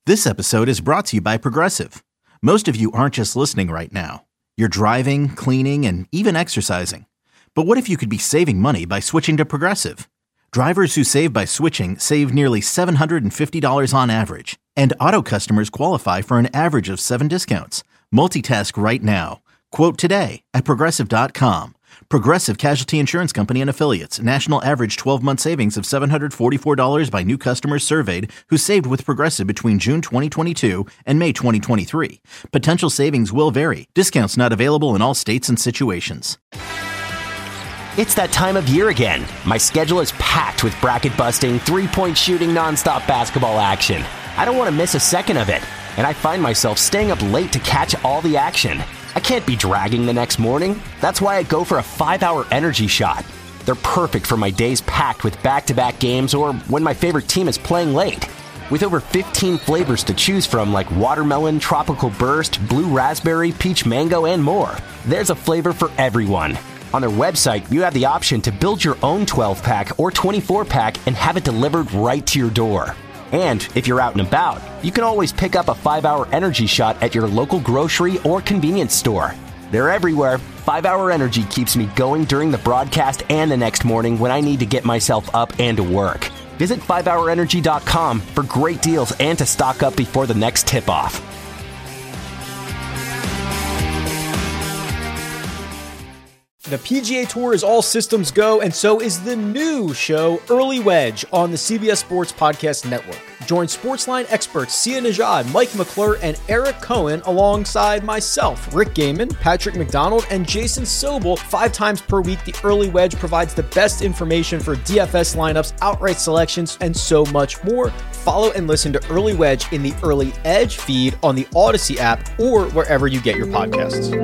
This episode is brought to you by Progressive. Most of you aren't just listening right now. You're driving, cleaning, and even exercising. But what if you could be saving money by switching to Progressive? Drivers who save by switching save nearly $750 on average. And auto customers qualify for an average of 7 discounts. Multitask right now. Quote today at Progressive.com. Progressive Casualty Insurance Company and Affiliates. National average 12-month savings of $744 by new customers surveyed who saved with Progressive between June 2022 and May 2023. Potential savings will vary. Discounts not available in all states and situations. It's that time of year again. My schedule is packed with bracket-busting, three-point shooting, nonstop basketball action. I don't want to miss a second of it, and I find myself staying up late to catch all the action. I can't be dragging the next morning. That's why I go for a 5-hour energy shot. They're perfect for my days packed with back-to-back games or when my favorite team is playing late. With over 15 flavors to choose from like watermelon, tropical burst, blue raspberry, peach mango, and more, there's a flavor for everyone. On their website, you have the option to build your own 12-pack or 24-pack and have it delivered right to your door. And if you're out and about, you can always pick up a 5-hour energy shot at your local grocery or convenience store. They're everywhere. 5-hour energy keeps me going during the broadcast and the next morning when I need to get myself up and to work. Visit 5hourenergy.com for great deals and to stock up before the next tip-off. The PGA Tour is all systems go, and so is the new show, Early Wedge, on the CBS Sports Podcast Network. Join Sportsline experts Sia Nejad, Mike McClure, and Eric Cohen alongside myself, Rick Gaiman, Patrick McDonald, and Jason Sobel 5 times per week. The Early Wedge provides the best information for DFS lineups, outright selections, and so much more. Follow and listen to Early Wedge in the Early Edge feed on the Odyssey app or wherever you get your podcasts.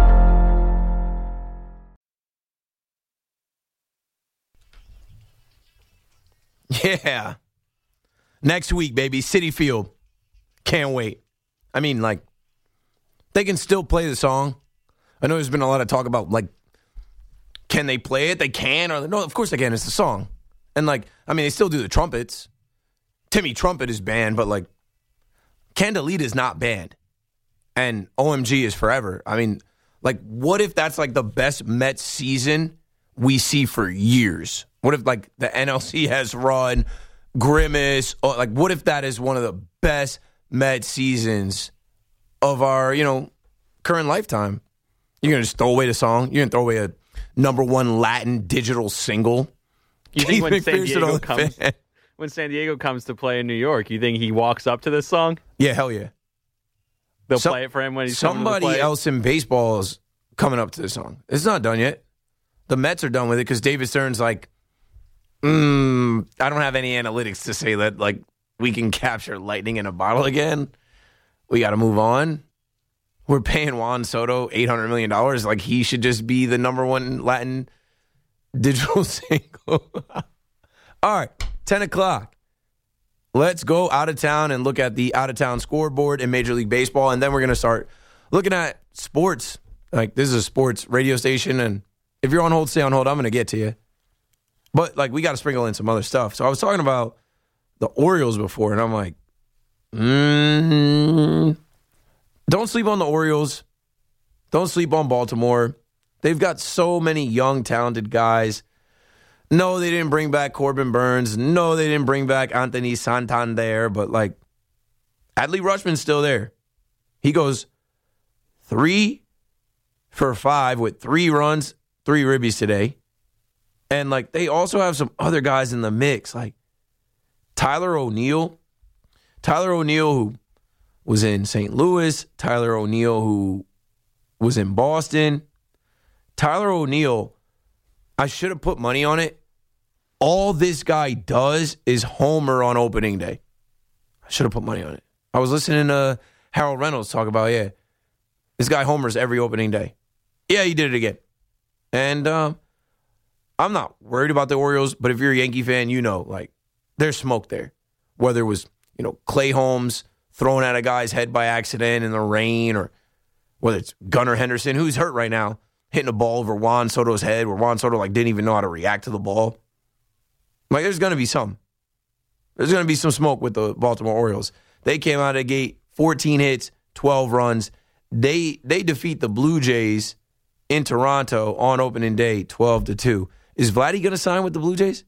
Yeah. Next week, baby. Citi Field. Can't wait. I mean, like, they can still play the song. I know there's been a lot of talk about, like, can they play it? They can. Or no, of course they can. It's the song. And, like, I mean, they still do the trumpets. Timmy Trumpet is banned, but, like, Candelita is not banned. And OMG is forever. I mean, like, what if that's, like, the best Mets season we see for years? What if, like, the NLC has run, Grimace, or, like, what if that is one of the best Met seasons of our, current lifetime? You're going to just throw away the song? You're going to throw away a #1 Latin digital single? You think when San Diego comes to play in New York, you think he walks up to this song? Yeah, hell yeah. They'll play it for him when he's coming to play? Somebody else in baseball is coming up to this song. It's not done yet. The Mets are done with it because David Stern's like, I don't have any analytics to say that, like, we can capture lightning in a bottle again. We got to move on. We're paying Juan Soto $800 million. Like, he should just be the #1 Latin digital single. All right, 10 o'clock. Let's go out of town and look at the out-of-town scoreboard in Major League Baseball, and then we're going to start looking at sports. Like, this is a sports radio station, and if you're on hold, stay on hold. I'm going to get to you. But, like, we got to sprinkle in some other stuff. So I was talking about the Orioles before, and I'm like, don't sleep on the Orioles. Don't sleep on Baltimore. They've got so many young, talented guys. No, they didn't bring back Corbin Burns. No, they didn't bring back Anthony Santander. But, like, Adley Rutschman's still there. He goes 3 for 5 with 3 runs, 3 ribbies today. And, like, they also have some other guys in the mix, like Tyler O'Neill. Tyler O'Neill, who was in St. Louis. Tyler O'Neill, who was in Boston. Tyler O'Neill, I should have put money on it. All this guy does is homer on opening day. I should have put money on it. I was listening to Harold Reynolds talk about, this guy homers every opening day. Yeah, he did it again. And I'm not worried about the Orioles, but if you're a Yankee fan, like, there's smoke there. Whether it was, Clay Holmes throwing at a guy's head by accident in the rain, or whether it's Gunnar Henderson, who's hurt right now, hitting a ball over Juan Soto's head where Juan Soto, like, didn't even know how to react to the ball. Like, there's going to be some. There's going to be some smoke with the Baltimore Orioles. They came out of the gate, 14 hits, 12 runs. They defeat the Blue Jays in Toronto on opening day, 12-2. Is Vladdy going to sign with the Blue Jays?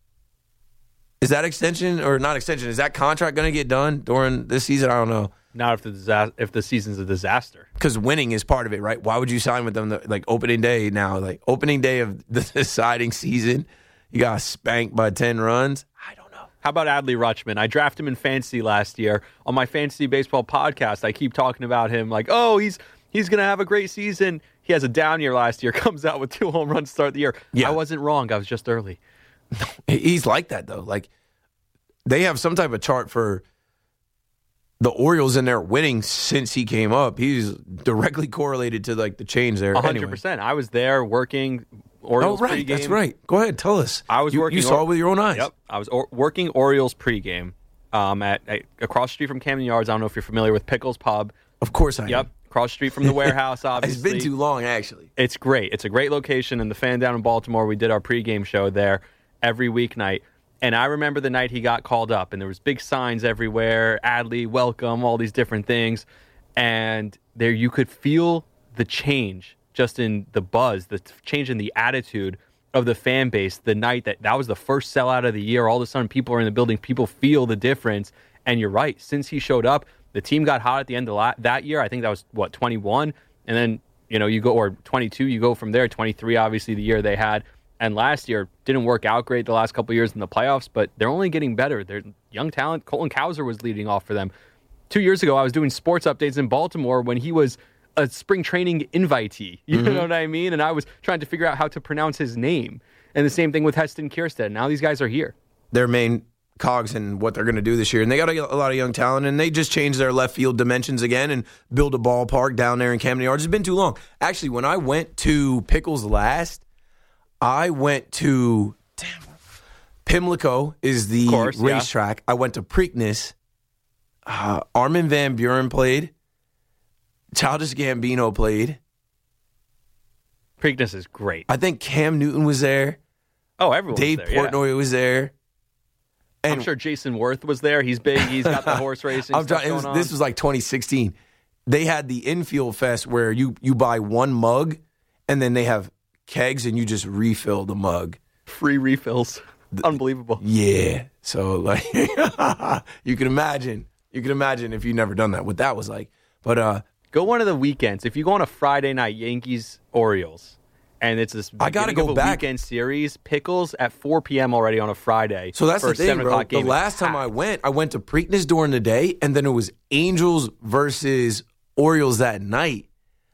Is that extension or not extension? Is that contract going to get done during this season? I don't know. Not if the season's a disaster. Because winning is part of it, right? Why would you sign with them like opening day now? Like opening day of the deciding season, you got spanked by 10 runs? I don't know. How about Adley Rutschman? I drafted him in fantasy last year. On my fantasy baseball podcast, I keep talking about him like, oh, he's going to have a great season. He has a down year last year, comes out with 2 home runs to start the year. Yeah. I wasn't wrong. I was just early. He's like that, though. Like, they have some type of chart for the Orioles in their winning since he came up. He's directly correlated to, like, the change there. 100%. Anyway. I was there working Orioles pregame. That's right. Go ahead. Tell us. I was working. You saw it with your own eyes. Yep. I was working Orioles pregame at across the street from Camden Yards. I don't know if you're familiar with Pickles Pub. Of course I am. Yep. Across the street from the warehouse, obviously. It's been too long, actually. It's great. It's a great location. And the Fan down in Baltimore, we did our pregame show there every weeknight. And I remember the night he got called up, and there was big signs everywhere, Adley, welcome, all these different things. And there you could feel the change just in the buzz, the change in the attitude of the fan base the night that was the first sellout of the year. All of a sudden, people are in the building. People feel the difference. And you're right. Since he showed up, the team got hot at the end of that year. I think that was, 21? And then, you go, or 22, you go from there. 23, obviously, the year they had. And last year, didn't work out great the last couple of years in the playoffs, but they're only getting better. They're young talent. Colton Cowser was leading off for them. 2 years ago, I was doing sports updates in Baltimore when he was a spring training invitee. You know what I mean? And I was trying to figure out how to pronounce his name. And the same thing with Heston Kjerstad. Now these guys are here. Their main cogs in what they're going to do this year. And they got a lot of young talent, and they just changed their left field dimensions again and build a ballpark down there in Camden Yards. It's been too long. Actually, when I went to Pickles last, I went to Pimlico is the racetrack. Yeah. I went to Preakness. Armin van Buuren played. Childish Gambino played. Preakness is great. I think Cam Newton was there. Oh, everyone Dave was there. Portnoy was there. And I'm sure Jason Worth was there. He's big. He's got the horse racing stuff going on. This was like 2016. They had the infield fest where you buy one mug, and then they have kegs, and you just refill the mug. Free refills. Unbelievable. Yeah. So, like, you can imagine if you've never done that, what that was like. But go one of the weekends. If you go on a Friday night, Yankees, Orioles, and it's this I gotta go back. Weekend series, Pickles at 4 p.m. already on a Friday. So that's for the thing, 7 bro. game. The last time I went to Preakness during the day, and then it was Angels versus Orioles that night.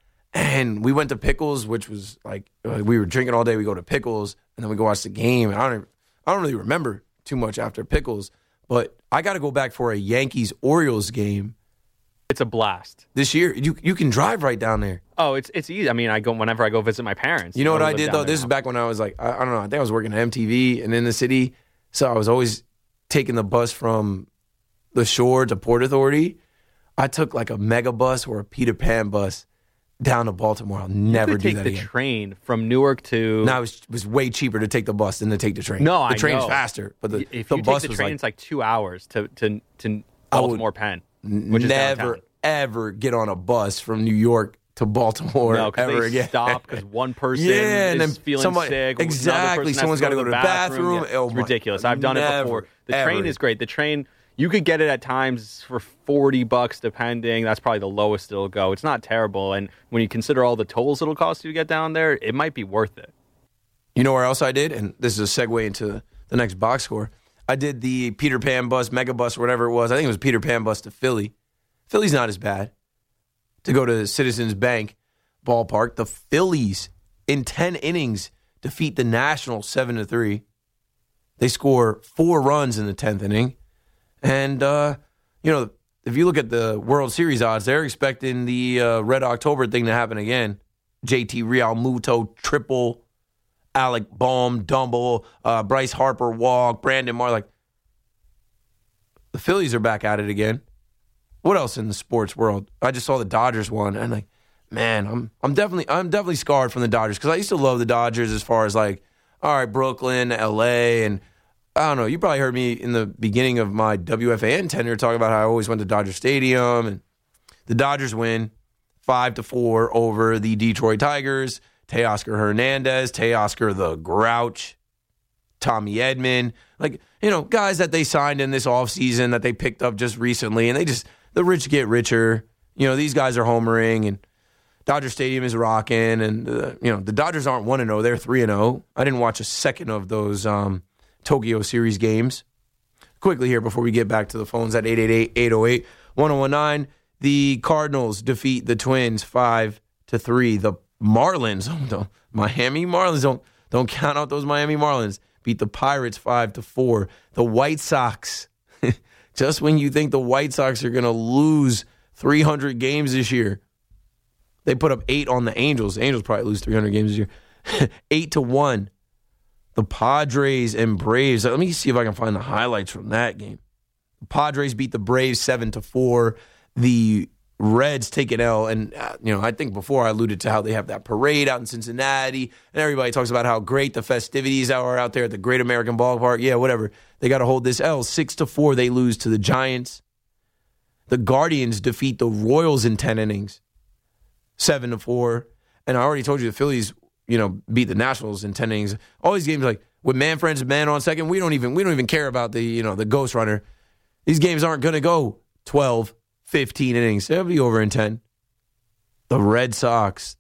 And we went to Pickles, which was like we were drinking all day. We go to Pickles, and then we go watch the game. And I don't really remember too much after Pickles, but I got to go back for a Yankees-Orioles game. It's a blast this year. You can drive right down there. Oh, it's easy. I mean, I go whenever I go visit my parents. You know what I did though? This is back when I was like, I don't know. I think I was working at MTV and in the city, so I was always taking the bus from the Shore to Port Authority. I took like a mega bus or a Peter Pan bus down to Baltimore. I'll never do that again. Take the train from Newark to... No, it was way cheaper to take the bus than to take the train. No, the train's faster, but the bus take the was train, it's like 2 hours to Baltimore Penn, which is downtown. Ever get on a bus from New York to Baltimore ever again. Stop because one person is feeling sick. Exactly. Someone's got to go to the bathroom. Yeah, it's ridiculous. I've done it before. The train is great. The train... You could get it at times for $40, depending. That's probably the lowest it'll go. It's not terrible. And when you consider all the tolls it'll cost you to get down there, it might be worth it. You know where else I did? And this is a segue into the next box score. I did the Peter Pan bus, mega bus, or whatever it was. I think it was Peter Pan bus to Philly. Philly's not as bad. To go to Citizens Bank ballpark. The Phillies, in 10 innings, defeat the Nationals 7-3. They score 4 runs in the 10th inning. And, if you look at the World Series odds, they're expecting the Red October thing to happen again. JT Realmuto, triple, Alec Bohm, double, Bryce Harper walk, Brandon Marr. Like, the Phillies are back at it again. What else in the sports world? I just saw the Dodgers won, and like, man, I'm definitely scarred from the Dodgers because I used to love the Dodgers as far as like, all right, Brooklyn, LA, and I don't know. You probably heard me in the beginning of my WFAN tenure talking about how I always went to Dodger Stadium, and the Dodgers win 5-4 over the Detroit Tigers. Teoscar Hernandez, Teoscar the Grouch, Tommy Edman, guys that they signed in this offseason that they picked up just recently, and the rich get richer. These guys are homering, and Dodger Stadium is rocking, and the Dodgers aren't 1-0, they're 3-0. I didn't watch a second of those Tokyo Series games. Quickly here before we get back to the phones at 888-808-1019. The Cardinals defeat the Twins 5-3. The Marlins, Miami Marlins, don't count out those Miami Marlins, beat the Pirates 5-4. The White Sox, just when you think the White Sox are going to lose 300 games this year, they put up 8 on the Angels. The Angels probably lose 300 games this year. 8-1. The Padres and Braves. Let me see if I can find the highlights from that game. The Padres beat the Braves 7-4. The Reds take an L, and I think before I alluded to how they have that parade out in Cincinnati, and everybody talks about how great the festivities are out there at the Great American Ballpark. Yeah, whatever. They got to hold this L. 6-4, they lose to the Giants. The Guardians defeat the Royals in 10 innings, 7-4. And I already told you the Phillies, beat the Nationals in 10 innings. All these games, with Manfred's man on second, we don't even care about the the ghost runner. These games aren't going to go 12. 15 innings. They'll be over in 10. The Red Sox,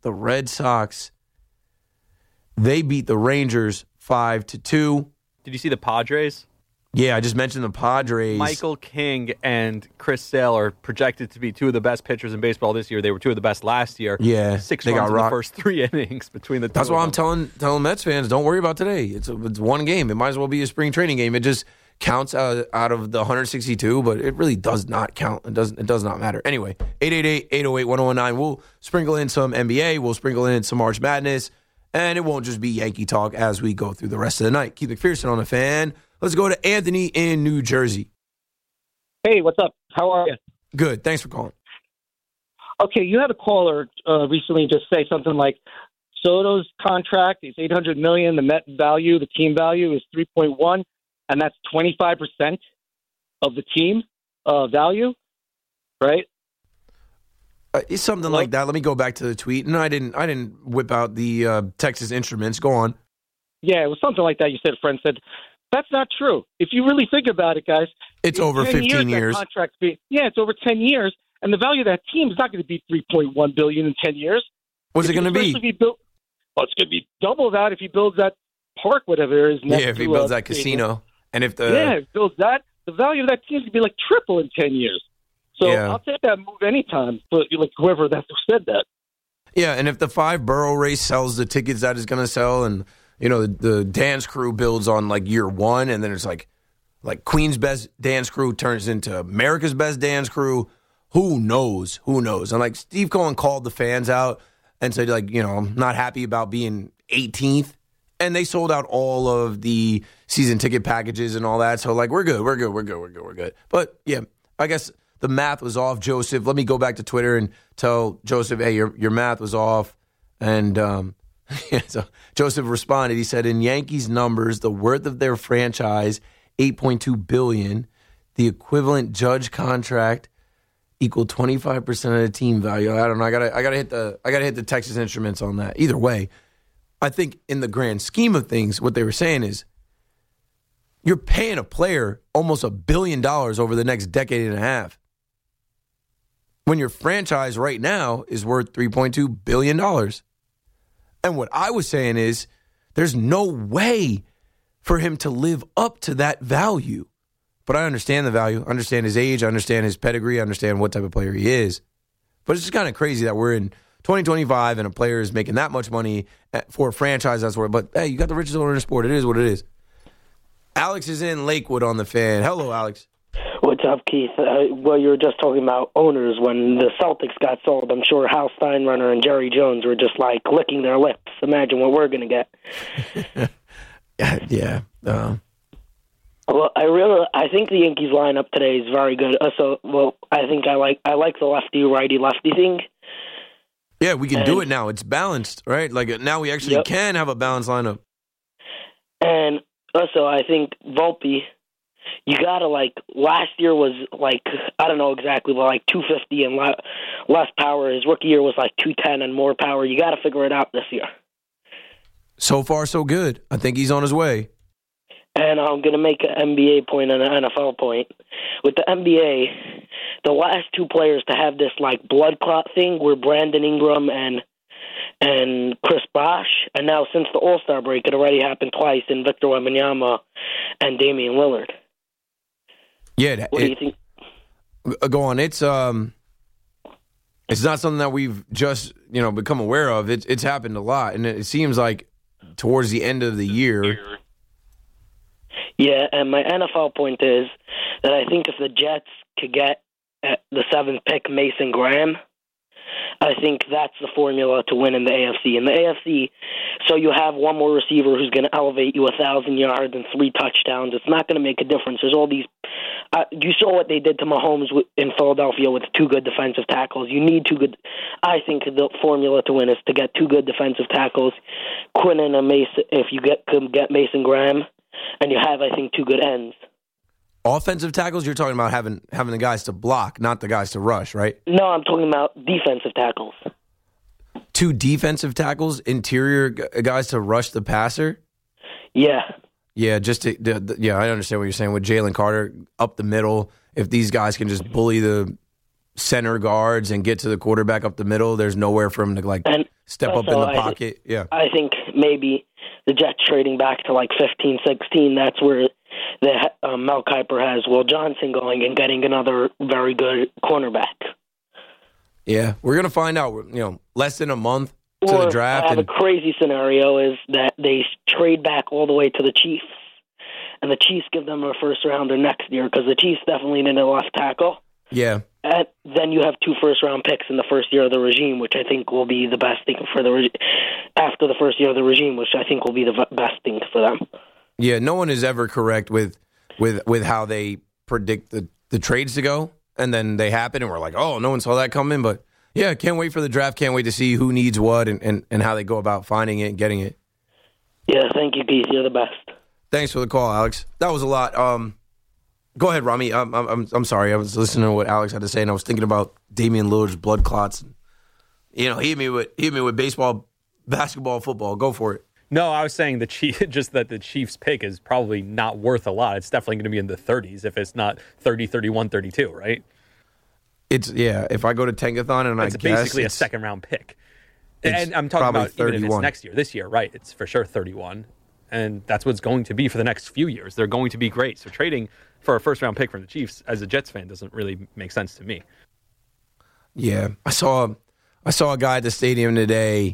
they beat the Rangers 5-2. Did you see the Padres? Yeah, I just mentioned the Padres. Michael King and Chris Sale are projected to be two of the best pitchers in baseball this year. They were two of the best last year. Yeah. 6 runs in the first 3 innings between the two. That's why I'm telling Mets fans, don't worry about today. It's one game. It might as well be a spring training game. It just counts out of the 162, but it really does not count. It does not matter. Anyway, 888-808-1019. We'll sprinkle in some NBA. We'll sprinkle in some March Madness. And it won't just be Yankee talk as we go through the rest of the night. Keith McPherson on the Fan. Let's go to Anthony in New Jersey. Hey, what's up? How are you? Good. Thanks for calling. Okay, you had a caller recently just say something like Soto's contract is $800 million. The Met value, the team value is 3.1. And that's 25% of the team value, right? It's something like that. Let me go back to the tweet. No, I didn't whip out the Texas Instruments. Go on. Yeah, it was something like that. You said, a friend said, that's not true. If you really think about it, guys. It's over 15 years. It's over 10 years. And the value of that team is not going to be $3.1 billion in 10 years. What's it going to be? It's going to be double that if he builds that park, whatever it is. If he builds that casino. And if if he builds that, the value of that team is going to be like triple in 10 years. So I'll take that move anytime, but whoever said that. Yeah, and if the 5 borough race sells the tickets that it's going to sell, and the dance crew builds on year 1, and then it's like Queen's best dance crew turns into America's best dance crew, who knows? And Steve Cohen called the fans out and said I'm not happy about being 18th. And they sold out all of the season ticket packages and all that. So, we're good. But, yeah, I guess the math was off, Joseph. Let me go back to Twitter and tell Joseph, hey, your math was off. And so Joseph responded. He said, in Yankees numbers, the worth of their franchise, $8.2 billion. The equivalent Judge contract equaled 25% of the team value. I don't know. I gotta hit the Texas Instruments on that. Either way. I think in the grand scheme of things, what they were saying is you're paying a player almost $1 billion over the next decade and a half. When your franchise right now is worth $3.2 billion. And what I was saying is there's no way for him to live up to that value. But I understand the value, I understand his age, I understand his pedigree, I understand what type of player he is. But it's just kind of crazy that we're in 2025 and a player is making that much money for a franchise that's worth. But hey, you got the richest owner in the sport. It is what it is. Alex is in Lakewood on the Fan. Hello, Alex. What's up, Keith? Well, you were just talking about owners. When the Celtics got sold, I'm sure Hal Steinbrenner and Jerry Jones were just licking their lips. Imagine what we're going to get. Yeah. Well, I think the Yankees lineup today is very good. I think I like the lefty-righty-lefty thing. Yeah, we can do it now. It's balanced, right? Now we actually can have a balanced lineup. And Also, I think Volpe, you gotta last year was I don't know exactly, but 250 and less power. His rookie year was 210 and more power. You gotta figure it out this year. So far, so good. I think he's on his way. And I'm going to make an NBA point and an NFL point. With the NBA, the last two players to have this blood clot thing were Brandon Ingram and Chris Bosh. And now since the All-Star break, it already happened twice in Victor Wembanyama and Damian Lillard. Yeah. What do you think? Go on. It's not something that we've just become aware of. It's happened a lot, and it seems like towards the end of the year. Yeah, and my NFL point is that I think if the Jets could get at the 7th pick Mason Graham, I think that's the formula to win in the AFC. In the AFC, so you have one more receiver who's going to elevate you 1,000 yards and 3 touchdowns. It's not going to make a difference. There's all these. You saw what they did to Mahomes in Philadelphia with 2 good defensive tackles. You need 2 good. I think the formula to win is to get 2 good defensive tackles, Quinnen and Mason. If you can get Mason Graham, and you have, I think, 2 good ends. Offensive tackles, you're talking about having the guys to block, not the guys to rush, right? No, I'm talking about defensive tackles. 2 defensive tackles, interior guys to rush the passer? Yeah. Yeah, I understand what you're saying with Jalen Carter up the middle. If these guys can just bully the center guards and get to the quarterback up the middle, there's nowhere for him to step up in the pocket. Yeah, I think maybe the Jets trading back to 15, 16, that's where Mel Kiper has Will Johnson going and getting another very good cornerback. Yeah, we're going to find out, less than a month to the draft. I have a crazy scenario is that they trade back all the way to the Chiefs, and the Chiefs give them a first-rounder next year because the Chiefs definitely need a left tackle. Yeah. And then you have 2 first-round picks in the first year of the regime, which I think will be the best thing for after the first year of the regime, which I think will be the best thing for them. Yeah, no one is ever correct with how they predict the trades to go, and then they happen, and we're like, oh, no one saw that coming. But yeah, can't wait for the draft. Can't wait to see who needs what and how they go about finding it and getting it. Yeah, thank you, Keith. You're the best. Thanks for the call, Alex. That was a lot. Go ahead, Rami. I'm sorry. I was listening to what Alex had to say, and I was thinking about Damian Lillard's blood clots. He hit me with baseball, basketball, football. Go for it. No, I was saying the Chiefs pick is probably not worth a lot. It's definitely going to be in the 30s if it's not 30, 31, 32, right? If I go to Tankathon and it's basically a second-round pick. And I'm talking about 31. Even if it's next year. This year, right, it's for sure 31. And that's what it's going to be for the next few years. They're going to be great. So trading for a first-round pick from the Chiefs as a Jets fan doesn't really make sense to me. Yeah. I saw a guy at the stadium today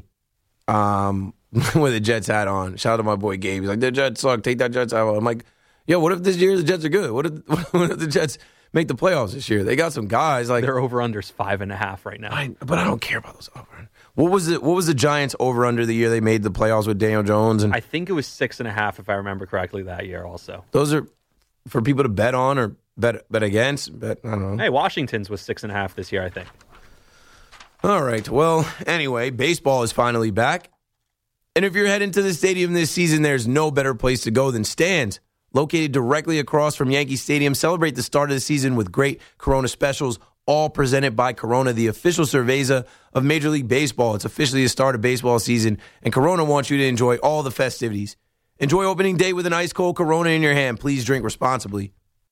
with a Jets hat on. Shout out to my boy Gabe. He's like, the Jets suck. Take that Jets hat off. I'm like, yo, what if this year the Jets are good? What if the Jets make the playoffs this year? They got some guys. Their over-under's 5.5 right now. But I don't care about those over-unders. What was the Giants over-under the year they made the playoffs with Daniel Jones? And I think it was 6.5 if I remember correctly that year also. Those are for people to bet on or bet against. I don't know. Hey, Washington's was 6.5 this year, I think. All right. Well, anyway, baseball is finally back. And if you're heading to the stadium this season, there's no better place to go than Stands. Located directly across from Yankee Stadium, celebrate the start of the season with great Corona specials, all presented by Corona, the official cerveza of Major League Baseball. It's officially the start of baseball season, and Corona wants you to enjoy all the festivities. Enjoy opening day with an ice-cold Corona in your hand. Please drink responsibly.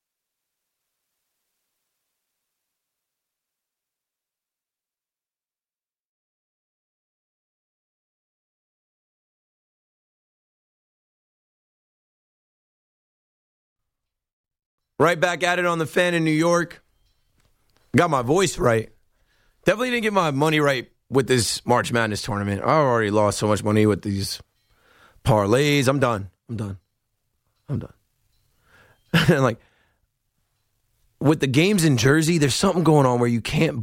Right back at it on the Fan in New York. Got my voice right. Definitely didn't get my money right with this March Madness tournament. I already lost so much money with these parlays. I'm done. And like, with the games in Jersey, there's something going on where you can't,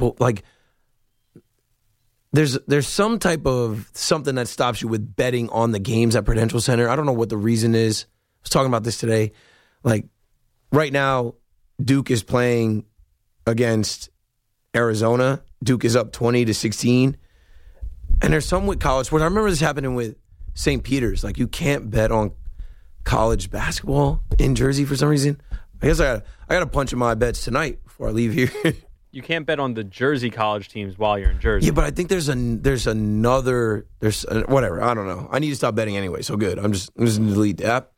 there's some type of something that stops you with betting on the games at Prudential Center. I don't know what the reason is. I was talking about this today. Like, right now, Duke is playing against Arizona. Duke is up 20-16. And there's some with college sports. I remember this happening with St. Peter's. Like, you can't bet on college basketball in Jersey for some reason. I guess I got to punch in my bets tonight before I leave here. You can't bet on the Jersey college teams while you're in Jersey. Yeah, but I think there's whatever. I don't know. I need to stop betting anyway. So good. I'm just going to delete the app.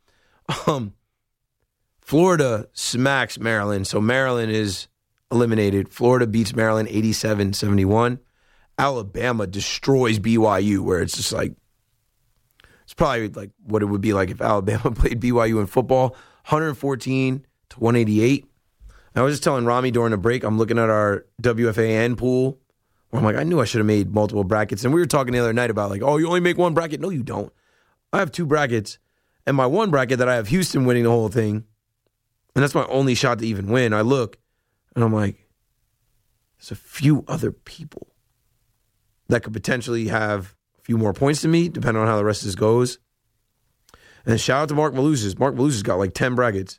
Florida smacks Maryland. So Maryland is eliminated. Florida beats Maryland 87-71. Alabama destroys BYU, where it's just like, it's probably like what it would be like if Alabama played BYU in football, 114-188. I was just telling Rami during the break, I'm looking at our WFAN pool, where I'm like, I knew I should have made multiple brackets. And we were talking the other night about like, oh, you only make one bracket? No, you don't. I have two brackets. And my one bracket that I have Houston winning the whole thing, and that's my only shot to even win. I look, and I'm like, there's a few other people that could potentially have a few more points than me, depending on how the rest of this goes. And shout out to Mark Malusis. Mark Malusis got like 10 brackets.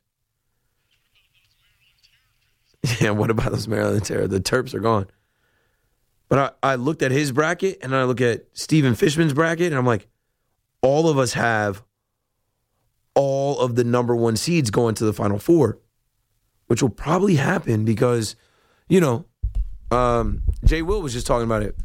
Yeah, what about those Maryland Terror? The Terps are gone. But I looked at his bracket, and then I look at Stephen Fishman's bracket, and I'm like, all of us have all of the number one seeds going to the Final Four, which will probably happen because, Jay Will was just talking about it.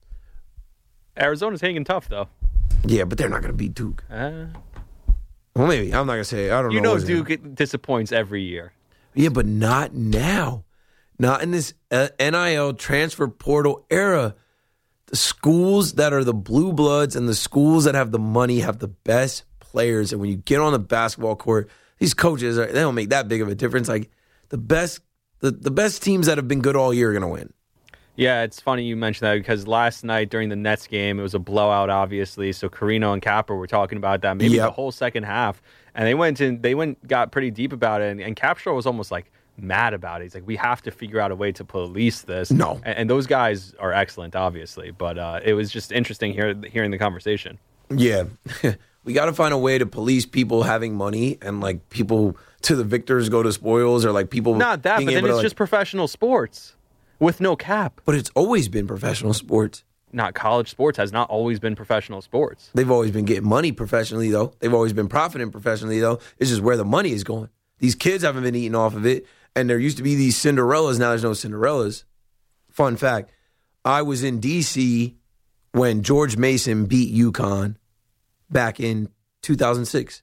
Arizona's hanging tough, though. Yeah, but they're not going to beat Duke. Well, maybe. I'm not going to say it. I don't know. You know Duke disappoints every year. Yeah, but not now. Not in this NIL transfer portal era. The schools that are the blue bloods and the schools that have the money have the best players. And when you get on the basketball court, these coaches, they don't make that big of a difference. Like the best teams that have been good all year are going to win. Yeah, it's funny you mentioned that because last night during the Nets game, it was a blowout, obviously. So Carino and Capper were talking about that maybe the whole second half. And they got pretty deep about it. And Capshaw was almost like mad about it. He's like, we have to figure out a way to police this. No. And those guys are excellent, obviously. But it was just interesting hearing the conversation. Yeah. We got to find a way to police people having money and like people to the victors go to spoils or like people. Not that, but then it's just professional sports with no cap. But it's always been professional sports. Not college sports has not always been professional sports. They've always been getting money professionally, though. They've always been profiting professionally, though. It's just where the money is going. These kids haven't been eating off of it, and there used to be these Cinderellas. Now there's no Cinderellas. Fun fact, I was in D.C. when George Mason beat UConn back in 2006.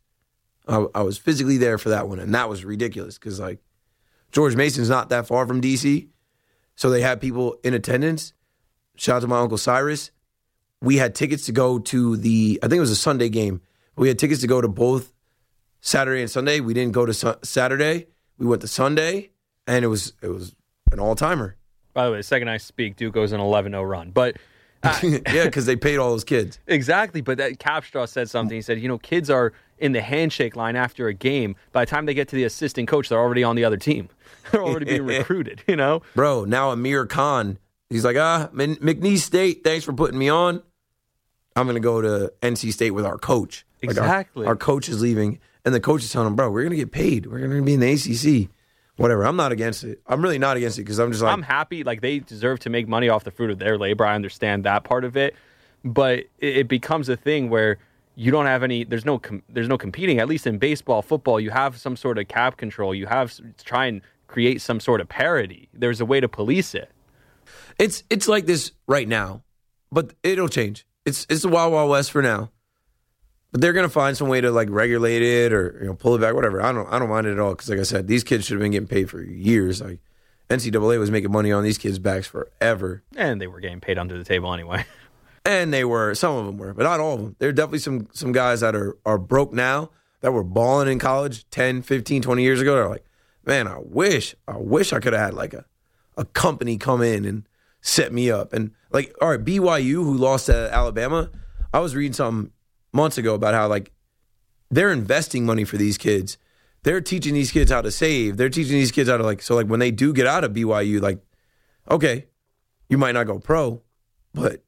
I was physically there for that one, and that was ridiculous because, like, George Mason's not that far from D.C., so they had people in attendance. Shout out to my Uncle Cyrus. We had tickets to go to I think it was a Sunday game. We had tickets to go to both Saturday and Sunday. We didn't go to Saturday. We went to Sunday, and it was an all-timer. By the way, the second I speak, Duke goes an 11-0 run. But yeah, because they paid all those kids. Exactly, but that Capstraw said something. He said, kids are in the handshake line after a game. By the time they get to the assistant coach, they're already on the other team. They're already being recruited, Bro, now Amir Khan, he's like, McNeese State, thanks for putting me on. I'm going to go to NC State with our coach. Exactly. Like our coach is leaving, and the coach is telling him, bro, we're going to get paid. We're going to be in the ACC. Whatever. I'm not against it. I'm really not against it because I'm just like... I'm happy. Like, they deserve to make money off the fruit of their labor. I understand that part of it. But it becomes a thing where you don't have any... There's no competing. At least in baseball, football, you have some sort of cap control. You have to try and create some sort of parity. There's a way to police it. It's like this right now, but it'll change. It's the Wild Wild West for now. But they're gonna find some way to like regulate it or pull it back, whatever. I don't mind it at all because, like I said, these kids should have been getting paid for years. Like NCAA was making money on these kids' backs forever, and they were getting paid under the table anyway. And some of them were, but not all of them. There are definitely some guys that are broke now that were balling in college 10, 15, 20 years ago. They're like, man, I wish I could have had like a company come in and set me up. And like, all right, BYU, who lost to Alabama, I was reading something months ago about how like they're investing money for these kids. They're teaching these kids how to save. They're teaching these kids how to like, so like when they do get out of BYU, like, okay, you might not go pro, but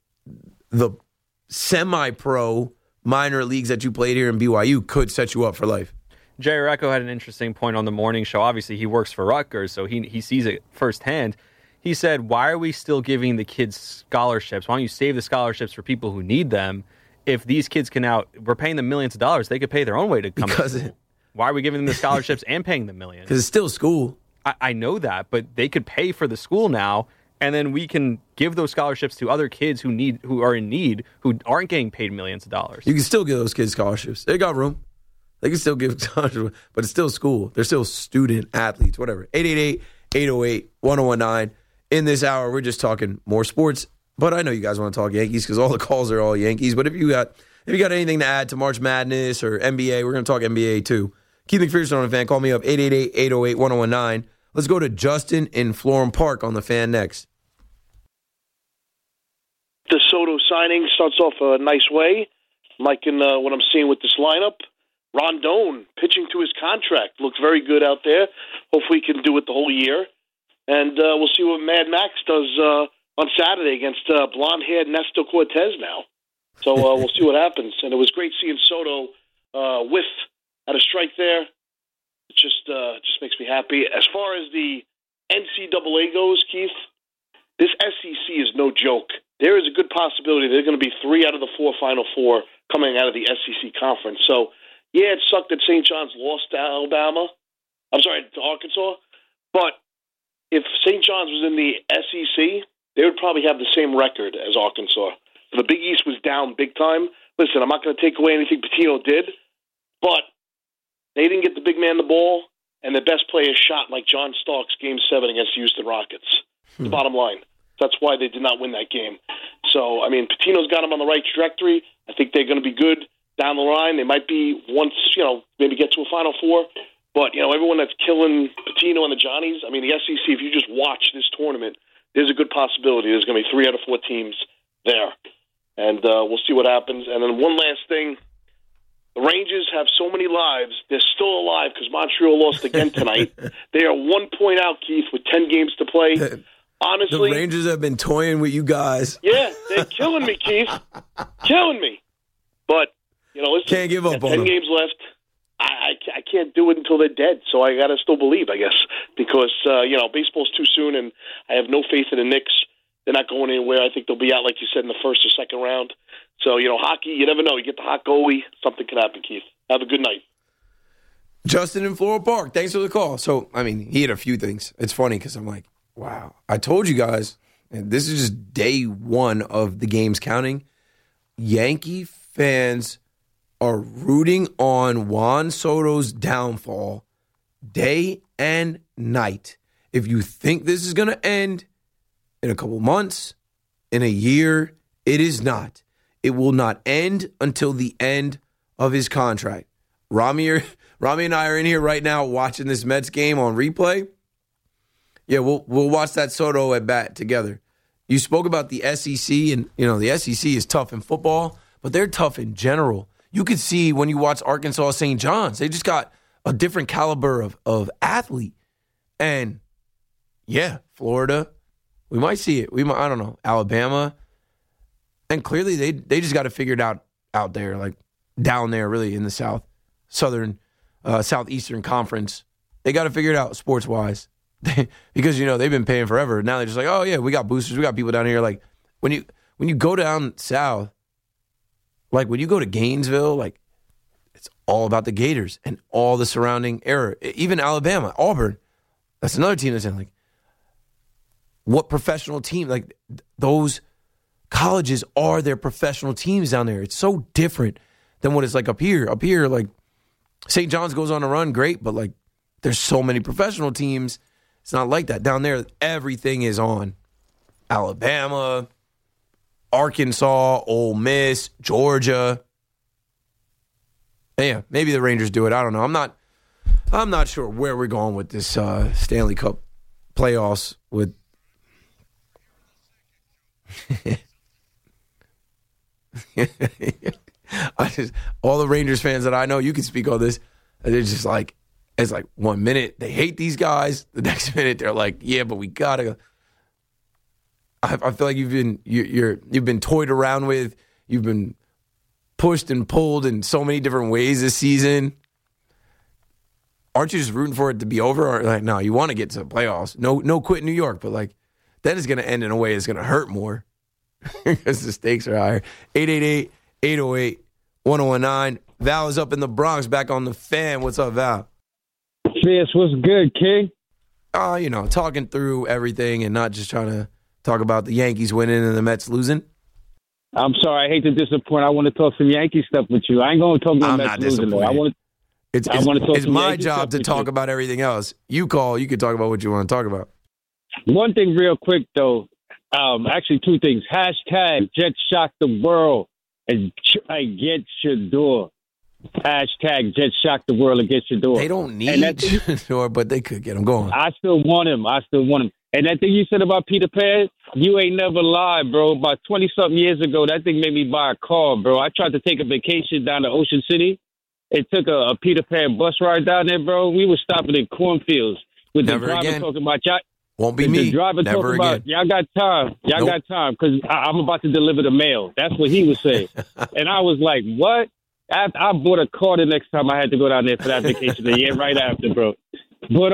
the semi-pro minor leagues that you played here in BYU could set you up for life. Jay Arecco had an interesting point on the morning show. Obviously, he works for Rutgers, so he sees it firsthand. He said, why are we still giving the kids scholarships? Why don't you save the scholarships for people who need them? if these kids we're paying them millions of dollars, they could pay their own way to come in. Why are we giving them the scholarships and paying them millions? Because it's still school. I know that, but they could pay for the school now, and then we can give those scholarships to other kids who are in need, who aren't getting paid millions of dollars. You can still give those kids scholarships. They got room. They can still give scholarships, but it's still school. They're still student athletes, whatever. 888-808-1019. In this hour, we're just talking more sports, but I know you guys want to talk Yankees because all the calls are all Yankees. But if you got anything to add to March Madness or NBA, we're going to talk NBA too. Keith McPherson on the Fan. Call me up, 888-808-1019. Let's go to Justin in Florham Park on the Fan next. The Soto signing starts off a nice way. Liking what I'm seeing with this lineup. Rondon pitching to his contract. Looks very good out there. Hopefully he can do it the whole year. And we'll see what Mad Max does on Saturday against blonde-haired Nestor Cortez now. So we'll see what happens. And it was great seeing Soto whiff at a strike there. It just makes me happy. As far as the NCAA goes, Keith, this SEC is no joke. There is a good possibility there are going to be 3 out of the 4 Final Four coming out of the SEC conference. So, yeah, it sucked that St. John's lost to to Arkansas. But if St. John's was in the SEC, they would probably have the same record as Arkansas. The Big East was down big time. Listen, I'm not going to take away anything Pitino did, but they didn't get the big man the ball, and the best player shot like John Starks Game 7 against the Houston Rockets. The bottom line. That's why they did not win that game. So, I mean, Pitino's got them on the right trajectory. I think they're going to be good down the line. They might be once, maybe get to a Final Four. But, everyone that's killing Pitino and the Johnnies, I mean, the SEC, if you just watch this tournament, there's a good possibility there's going to be 3 out of 4 teams there. And we'll see what happens. And then one last thing. The Rangers have so many lives. They're still alive because Montreal lost again tonight. They are 1 point out, Keith, with 10 games to play. Honestly, the Rangers have been toying with you guys. Yeah, they're killing me, Keith. Killing me. But, listen, can't give up on 10 them. games left. I can't do it until they're dead, so I got to still believe, I guess, because, baseball's too soon, and I have no faith in the Knicks. They're not going anywhere. I think they'll be out, like you said, in the first or second round. So, hockey, you never know. You get the hot goalie, something can happen, Keith. Have a good night. Justin in Floral Park, thanks for the call. So, I mean, he had a few things. It's funny because I'm like, wow. I told you guys, and this is just day 1 of the games counting. Yankee fans are rooting on Juan Soto's downfall day and night. If you think this is going to end in a couple months, in a year, it is not. It will not end until the end of his contract. Rami and I are in here right now watching this Mets game on replay. Yeah, we'll watch that Soto at bat together. You spoke about the SEC, and the SEC is tough in football, but they're tough in general. You could see when you watch Arkansas St. John's, they just got a different caliber of athlete. And yeah, Florida, we might see it. I don't know, Alabama. And clearly they just got to figure it out there, like down there really in the Southeastern Conference. They got to figure it out sports-wise. Because, they've been paying forever. Now they're just like, oh, yeah, we got boosters. We got people down here. Like, when you go down south, like when you go to Gainesville, like it's all about the Gators and all the surrounding area. Even Alabama, Auburn, that's another team that's in, like, what professional team? Like, those colleges are their professional teams down there. It's so different than what it's like up here. Up here, like, St. John's goes on a run, great, but, like, there's so many professional teams. It's not like that. Down there, everything is on. Alabama, Arkansas, Ole Miss, Georgia. Yeah, maybe the Rangers do it. I don't know. I'm not sure where we're going with this Stanley Cup playoffs with all the Rangers fans that I know, you can speak on this. They're just like, it's like 1 minute they hate these guys, the next minute they're like, yeah, but we gotta. I feel like you've been toyed around with, you've been pushed and pulled in so many different ways this season. Aren't you just rooting for it to be over? Or like, no, you want to get to the playoffs. No quit New York, but like that is going to end in a way that's going to hurt more because the stakes are higher. 808-1019. Val is up in the Bronx, back on the Fan. What's up, Val? Fierce, what's good, King? Talking through everything and not just trying to talk about the Yankees winning and the Mets losing. I'm sorry, I hate to disappoint. I want to talk some Yankee stuff with you. I ain't going to talk about Mets losing, though. It's my job to talk about everything else. You call, you can talk about what you want to talk about. One thing real quick, though. Actually, two things. Hashtag Jets shock the world and get your door. Hashtag Jets shock the world and get your door. They don't need Shador, but they could get him going. I still want him. And that thing you said about Peter Pan, you ain't never lied, bro. About 20-something years ago, that thing made me buy a car, bro. I tried to take a vacation down to Ocean City. It took a Peter Pan bus ride down there, bro. We were stopping in cornfields with the driver talking about y'all. Won't be me. The driver Never talking again. about, y'all got time. Y'all got time because I'm about to deliver the mail. That's what he was saying. And I was like, what? I bought a car the next time I had to go down there for that vacation the year right after, bro. But,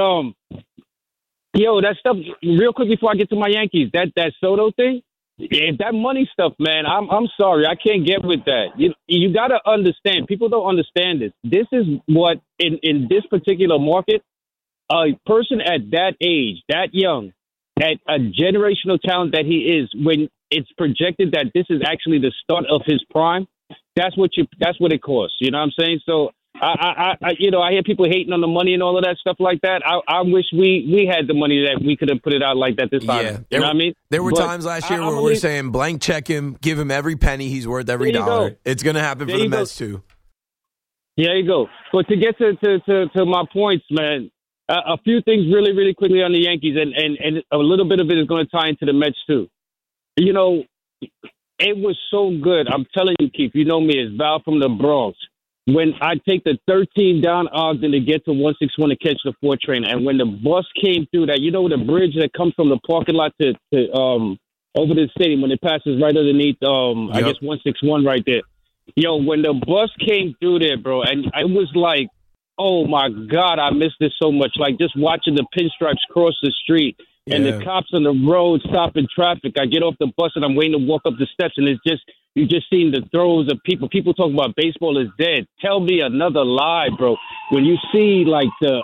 yo, that stuff, real quick before I get to my Yankees, that Soto thing, that money stuff, man, I'm sorry. I can't get with that. You got to understand. People don't understand this. This is what, in this particular market, a person at that age, that young, at a generational talent that he is, when it's projected that this is actually the start of his prime, that's what it costs. You know what I'm saying? So I hear people hating on the money and all of that stuff like that. I wish we had the money that we could have put it out like that this time. Yeah, you know what I mean? There were times last year where we're saying blank check him, give him every penny he's worth, every dollar. It's going to happen for the Mets too. There you go. But to get to my points, man, a few things really, really quickly on the Yankees, and a little bit of it is going to tie into the Mets too. You know, it was so good. I'm telling you, Keith, you know me, it's Val from the Bronx. When I take the 13 down Ogden to get to 161 to catch the 4 train, and when the bus came through that, you know, the bridge that comes from the parking lot to over to the stadium, when it passes right underneath, I guess 161 right there. Yo, when the bus came through there, bro, and it was like, oh my God, I missed this so much. Like just watching the pinstripes cross the street. And the cops on the road stopping traffic. I get off the bus and I'm waiting to walk up the steps, and it's just you just seeing the throes of people. People talking about baseball is dead. Tell me another lie, bro. When you see like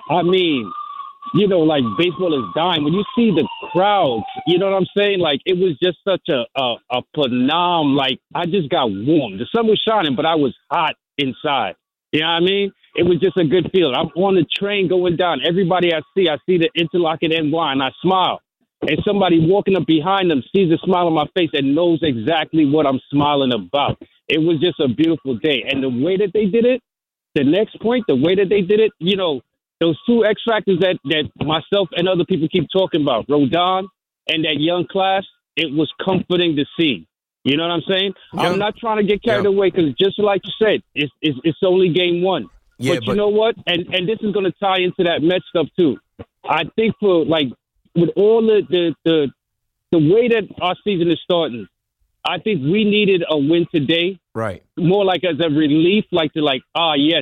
like baseball is dying. When you see the crowds, you know what I'm saying? Like it was just such a phenom. Like I just got warm. The sun was shining, but I was hot inside. You know what I mean? It was just a good feeling. I'm on the train going down. Everybody I see the interlocking NY, and I smile. And somebody walking up behind them sees a smile on my face and knows exactly what I'm smiling about. It was just a beautiful day. And the way that they did it, the next point, the way that they did it, you know, those two X factors that myself and other people keep talking about, Rodon and that young class, it was comforting to see. You know what I'm saying? Yeah. I'm not trying to get carried away because just like you said, it's only game one. Yeah, but you know what? And this is going to tie into that Mets stuff too. I think for like with all the way that our season is starting, I think we needed a win today. Right. More like as a relief, yes,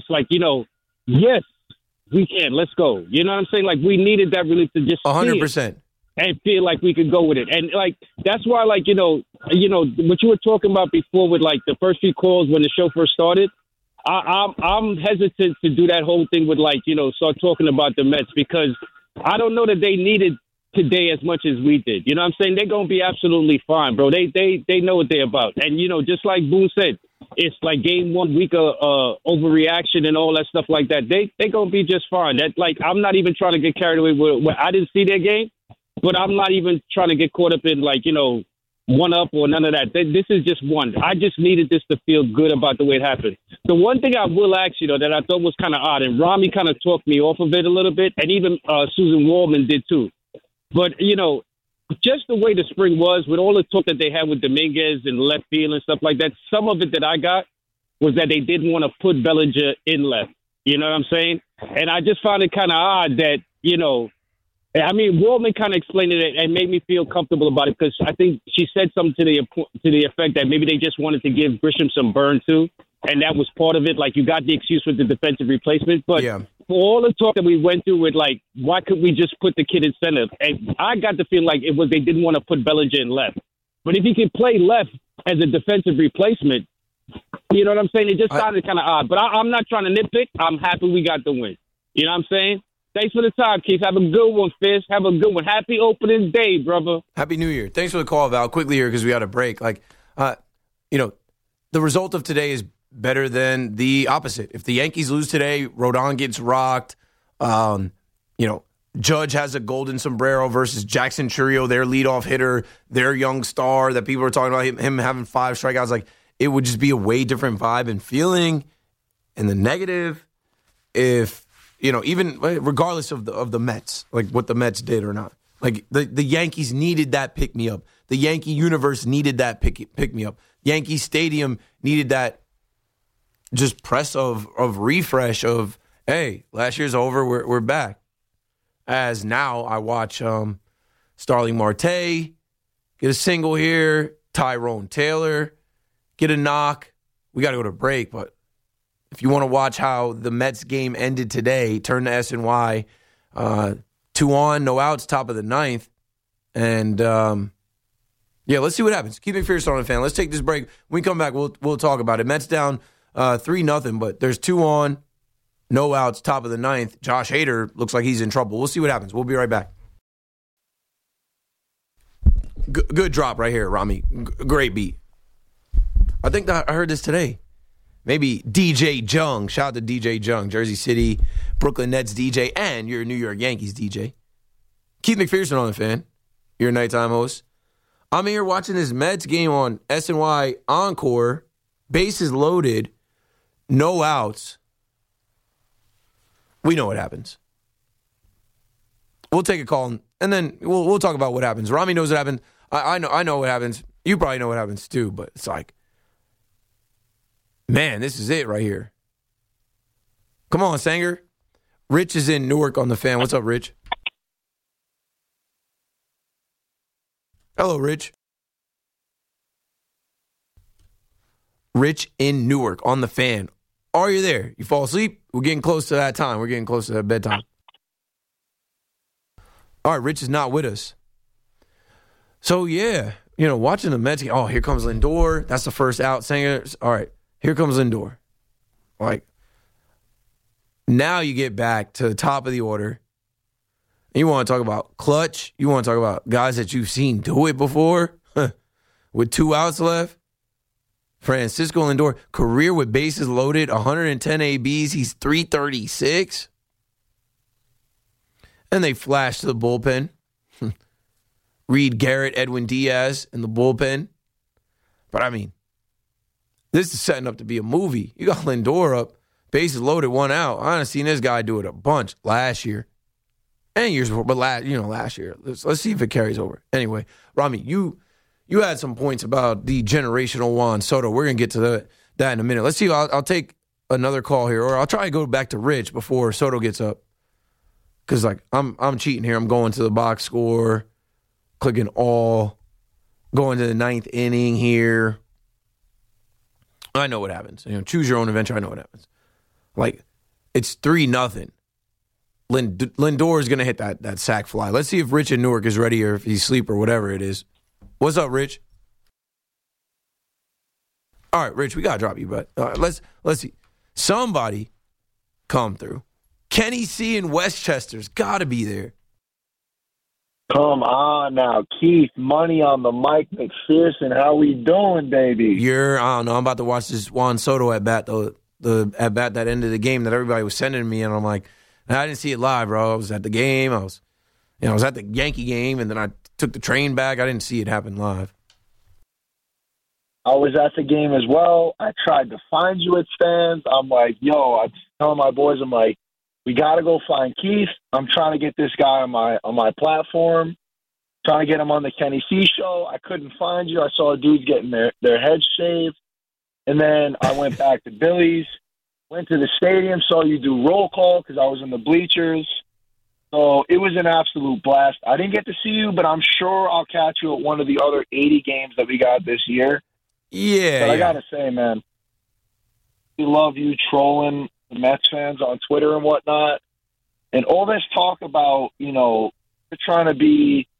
we can. Let's go. You know what I'm saying? Like we needed that relief to just 100%. And feel like we could go with it. And like that's why what you were talking about before with like the first few calls when the show first started. I'm hesitant to do that whole thing with start talking about the Mets because I don't know that they needed today as much as we did. You know what I'm saying? They're going to be absolutely fine, bro. They know what they're about. And, just like Boone said, it's like game 1 week of overreaction and all that stuff like that. They going to be just fine. That I'm not even trying to get carried away with I didn't see their game, but I'm not even trying to get caught up in one up or none of that. This is just one. I just needed this to feel good about the way it happened. The one thing I will ask you, though, that I thought was kind of odd, and Rami kind of talked me off of it a little bit, and even Susan Waldman did too. But, just the way the spring was, with all the talk that they had with Dominguez and left field and stuff like that, some of it that I got was that they didn't want to put Bellinger in left. You know what I'm saying? And I just found it kind of odd that, Waldman kind of explained it and made me feel comfortable about it because I think she said something to the effect that maybe they just wanted to give Grisham some burn too, and that was part of it. Like you got the excuse with the defensive replacement, but for all the talk that we went through with why could we just put the kid in center? And I got the feeling like it was they didn't want to put Bellinger in left, but if he can play left as a defensive replacement, You know what I'm saying? It just sounded kind of odd. But I'm not trying to nitpick. I'm happy we got the win. You know what I'm saying? Thanks for the time, Keith. Have a good one, Fizz. Have a good one. Happy opening day, brother. Happy New Year. Thanks for the call, Val. Quickly here because we got a break. The result of today is better than the opposite. If the Yankees lose today, Rodon gets rocked. Judge has a golden sombrero versus Jackson Chourio, their leadoff hitter, their young star that people are talking about, him having 5 strikeouts. Like, it would just be a way different vibe and feeling. And the negative, if, even regardless of the Mets, like what the Mets did or not. Like, the Yankees needed that pick-me-up. The Yankee universe needed that pick-me-up. Yankee Stadium needed that just press of refresh of, hey, last year's over, we're back. As now I watch Starling Marte get a single here, Tyrone Taylor get a knock. We got to go to break, but if you want to watch how the Mets game ended today, turn to SNY. 2 on, no outs, top of the 9th. And, let's see what happens. Keep it fierce on the fan. Let's take this break. When we come back, we'll talk about it. Mets down 3-0, but there's 2 on. No outs, top of the 9th. Josh Hader looks like he's in trouble. We'll see what happens. We'll be right back. Good drop right here, Rami. Great beat. I think I heard this today. Maybe DJ Jung. Shout out to DJ Jung, Jersey City, Brooklyn Nets DJ, and your New York Yankees DJ. Keith McPherson on the fan, your nighttime host. I'm here watching this Mets game on SNY Encore. Bases loaded, no outs. We know what happens. We'll take a call, and then we'll talk about what happens. Rami knows what happened. I know what happens. You probably know what happens too, but it's like, man, this is it right here. Come on, Sanger. Rich is in Newark on the fan. What's up, Rich? Hello, Rich. Rich in Newark on the fan. Are you there? You fall asleep? We're getting close to that time. We're getting close to that bedtime. All right, Rich is not with us. So, yeah, watching the Mets. Oh, here comes Lindor. That's the first out. Sanger. All right, here comes Lindor. Like, now you get back to the top of the order. You want to talk about clutch. You want to talk about guys that you've seen do it before with 2 outs left. Francisco Lindor, career with bases loaded, 110 ABs. He's 336. And they flash to the bullpen. Reed Garrett, Edwin Diaz in the bullpen. But, I mean, this is setting up to be a movie. You got Lindor up, bases loaded, 1 out. I've seen this guy do it a bunch last year. And years before, but last year. Let's see if it carries over. Anyway, Rami, you had some points about the generational Juan Soto. We're going to get to that in a minute. Let's see. I'll take another call here, or I'll try to go back to Rich before Soto gets up. Because, I'm cheating here. I'm going to the box score, clicking all, going to the 9th inning here. I know what happens. Choose your own adventure. I know what happens. It's 3-0. Lindor is going to hit that sac fly. Let's see if Rich in Newark is ready or if he's asleep or whatever it is. What's up, Rich? All right, Rich, we got to drop you, but let's see. Somebody come through. Kenny C. in Westchester's got to be there. Come on now, Keith. Money on the Mike McPherson. How we doing, baby? I don't know. I'm about to watch this Juan Soto at bat, the at bat that ended the game that everybody was sending me, and I'm like, I didn't see it live, bro. I was at the game. I was at the Yankee game, and then I took the train back. I didn't see it happen live. I was at the game as well. I tried to find you at stands. I'm like, I was telling my boys, I'm like, we got to go find Keith. I'm trying to get this guy on my platform, trying to get him on the Kenny C show. I couldn't find you. I saw dudes getting their heads shaved. And then I went back to Billy's, went to the stadium, saw you do roll call because I was in the bleachers. So it was an absolute blast. I didn't get to see you, but I'm sure I'll catch you at one of the other 80 games that we got this year. Yeah. But I got to say, man, we love you trolling the Mets fans on Twitter and whatnot. And all this talk about, we're trying to be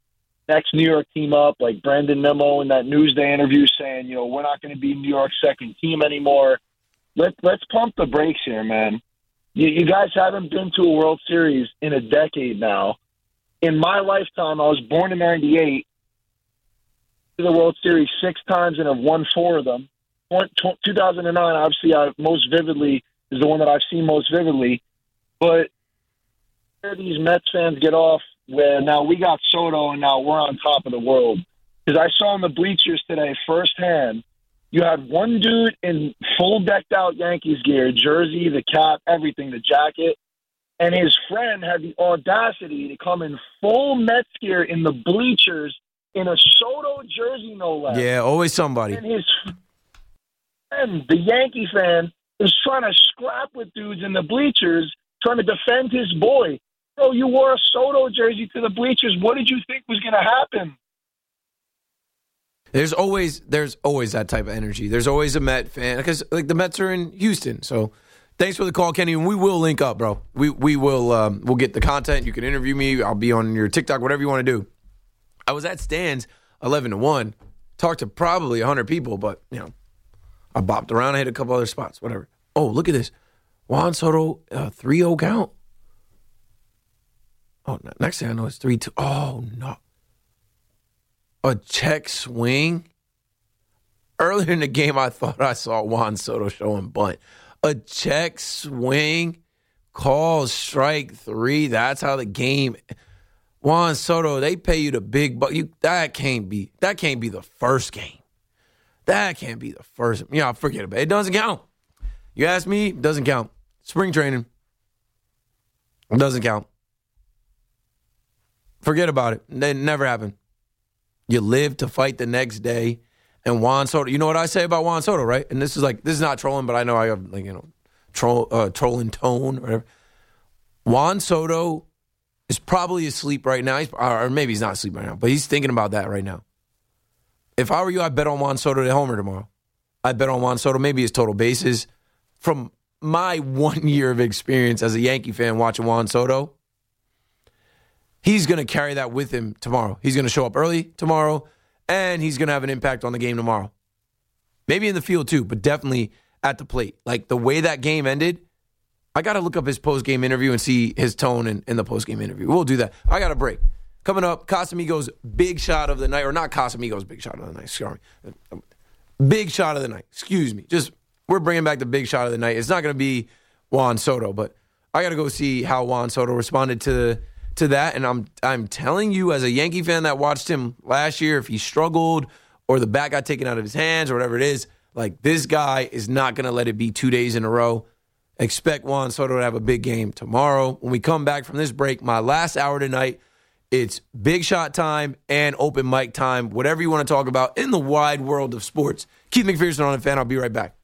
next New York team up, like Brandon Nimmo in that Newsday interview saying, we're not going to be New York's second team anymore. Let's pump the brakes here, man. You guys haven't been to a World Series in a decade now. In my lifetime, I was born in 98, to the World Series 6 times and have won 4 of them. 2009, obviously, most vividly is the one that I've seen most vividly. But where these Mets fans get off where now we got Soto and now we're on top of the world. Because I saw in the bleachers today firsthand, you had one dude in full decked-out Yankees gear, jersey, the cap, everything, the jacket, and his friend had the audacity to come in full Mets gear in the bleachers in a Soto jersey, no less. Yeah, always somebody. And his friend, the Yankee fan, is trying to scrap with dudes in the bleachers, trying to defend his boy. Bro, you wore a Soto jersey to the bleachers. What did you think was going to happen? There's always that type of energy. There's always a Met fan because the Mets are in Houston. So thanks for the call, Kenny, and we will link up, bro. We will we'll get the content. You can interview me. I'll be on your TikTok, whatever you want to do. I was at Stan's 11-1, talked to probably 100 people, but I bopped around. I hit a couple other spots, whatever. Oh, look at this, Juan Soto 3-0 count. Oh, next thing I know, it's 3-2. Oh no. A check swing. Earlier in the game, I thought I saw Juan Soto showing bunt. A check swing, call strike 3. That's how the game. Juan Soto, they pay you the big buck. That can't be the first game. That can't be the first. Forget about it. It doesn't count. You ask me, it doesn't count. Spring training, it doesn't count. Forget about it. It never happened. You live to fight the next day. And Juan Soto, you know what I say about Juan Soto, right? And this is not trolling, but I know I have trolling tone or whatever. Juan Soto is probably asleep right now. Or maybe he's not asleep right now, but he's thinking about that right now. If I were you, I'd bet on Juan Soto to homer tomorrow. I'd bet on Juan Soto, maybe his total bases. From my 1 year of experience as a Yankee fan watching Juan Soto, he's going to carry that with him tomorrow. He's going to show up early tomorrow, and he's going to have an impact on the game tomorrow. Maybe in the field too, but definitely at the plate. Like the way that game ended, I got to look up his post-game interview and see his tone in the post-game interview. We'll do that. I got a break. Coming up, Casamigos' big shot of the night, or not Casamigos' big shot of the night, sorry. Big shot of the night, excuse me. We're bringing back the big shot of the night. It's not going to be Juan Soto, but I got to go see how Juan Soto responded to that, and I'm telling you, as a Yankee fan that watched him last year, if he struggled or the bat got taken out of his hands or whatever it is, like this guy is not going to let it be 2 days in a row. Expect Juan Soto to have a big game tomorrow. When we come back from this break, my last hour tonight, it's big shot time and open mic time, whatever you want to talk about in the wide world of sports. Keith McPherson on the Fan. I'll be right back.